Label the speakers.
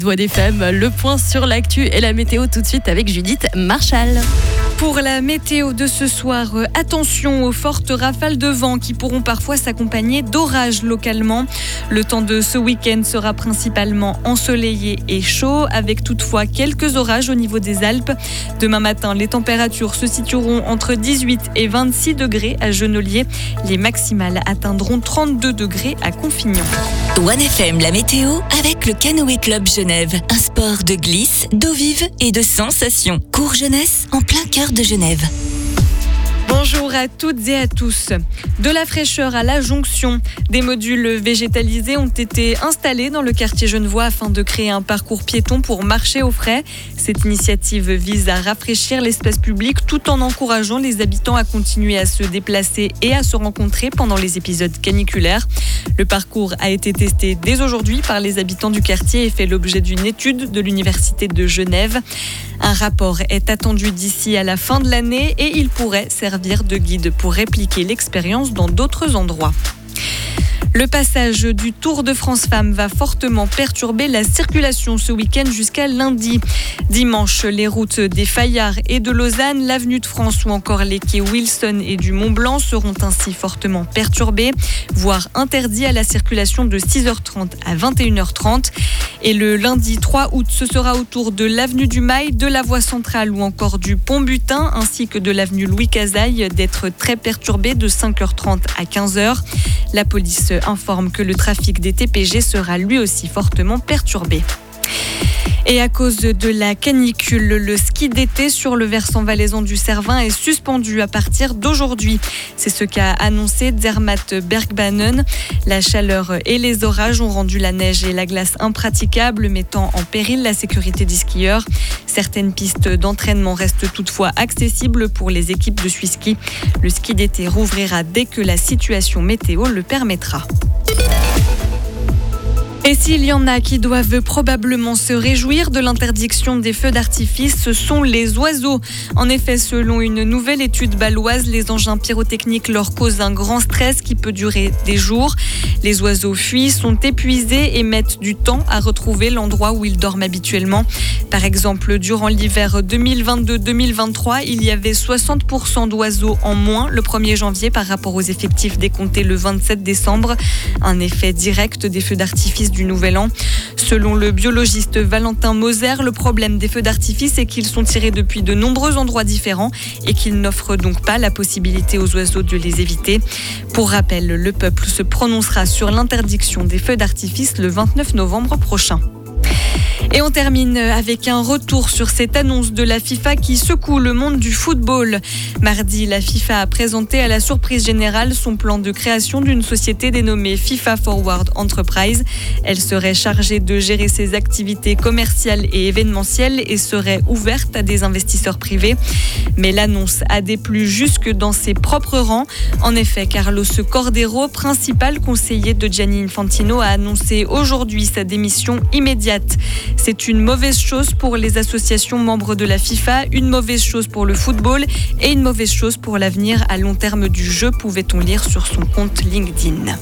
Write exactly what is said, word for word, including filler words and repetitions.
Speaker 1: Voix des femmes, le point sur l'actu et la météo tout de suite avec Judith Marchal.
Speaker 2: Pour la météo de ce soir, attention aux fortes rafales de vent qui pourront parfois s'accompagner d'orages localement. Le temps de ce week-end sera principalement ensoleillé et chaud, avec toutefois quelques orages au niveau des Alpes. Demain matin, les températures se situeront entre dix-huit et vingt-six degrés à Genolier. Les maximales atteindront trente-deux degrés à Confignon.
Speaker 3: One F M, la météo avec le Canoë Club Genève. Un sport de glisse, d'eau vive et de sensations. Cours jeunesse en plein cœur de Genève.
Speaker 2: Bonjour à toutes et à tous. De la fraîcheur à la jonction, des modules végétalisés ont été installés dans le quartier genevois afin de créer un parcours piéton pour marcher au frais. Cette initiative vise à rafraîchir l'espace public tout en encourageant les habitants à continuer à se déplacer et à se rencontrer pendant les épisodes caniculaires. Le parcours a été testé dès aujourd'hui par les habitants du quartier et fait l'objet d'une étude de l'Université de Genève. Un rapport est attendu d'ici à la fin de l'année et il pourrait servir de guide pour répliquer l'expérience dans d'autres endroits. Le passage du Tour de France Femmes va fortement perturber la circulation ce week-end jusqu'à lundi. Dimanche, les routes des Fayards et de Lausanne, l'avenue de France ou encore les quais Wilson et du Mont-Blanc seront ainsi fortement perturbés, voire interdits à la circulation de six heures trente à vingt et une heures trente. Et le lundi trois août, ce sera au tour de l'avenue du Mail, de la voie centrale ou encore du pont Butin, ainsi que de l'avenue Louis Cazaille, d'être très perturbés de cinq heures trente à quinze heures. La police informe que le trafic des T P G sera lui aussi fortement perturbé. Et à cause de la canicule, le ski d'été sur le versant valaisan du Cervin est suspendu à partir d'aujourd'hui. C'est ce qu'a annoncé Zermatt Bergbanen. La chaleur et les orages ont rendu la neige et la glace impraticables, mettant en péril la sécurité des skieurs. Certaines pistes d'entraînement restent toutefois accessibles pour les équipes de Swisski. Le ski d'été rouvrira dès que la situation météo le permettra. Et s'il y en a qui doivent probablement se réjouir de l'interdiction des feux d'artifice, ce sont les oiseaux. En effet, selon une nouvelle étude baloise, les engins pyrotechniques leur causent un grand stress qui peut durer des jours. Les oiseaux fuient, sont épuisés et mettent du temps à retrouver l'endroit où ils dorment habituellement. Par exemple, durant l'hiver deux mille vingt-deux deux mille vingt-trois, il y avait soixante pour cent d'oiseaux en moins le premier janvier par rapport aux effectifs décomptés le vingt-sept décembre. Un effet direct des feux d'artifice du Nouvel An. Selon le biologiste Valentin Moser, le problème des feux d'artifice est qu'ils sont tirés depuis de nombreux endroits différents et qu'ils n'offrent donc pas la possibilité aux oiseaux de les éviter. Pour rappel, le peuple se prononcera sur l'interdiction des feux d'artifice le vingt-neuf novembre prochain. Et on termine avec un retour sur cette annonce de la FIFA qui secoue le monde du football. Mardi, la FIFA a présenté à la surprise générale son plan de création d'une société dénommée FIFA Forward Enterprise. Elle serait chargée de gérer ses activités commerciales et événementielles et serait ouverte à des investisseurs privés. Mais l'annonce a déplu jusque dans ses propres rangs. En effet, Carlos Cordeiro, principal conseiller de Gianni Infantino, a annoncé aujourd'hui sa démission immédiate. C'est une mauvaise chose pour les associations membres de la FIFA, une mauvaise chose pour le football et une mauvaise chose pour l'avenir à long terme du jeu, pouvait-on lire sur son compte LinkedIn.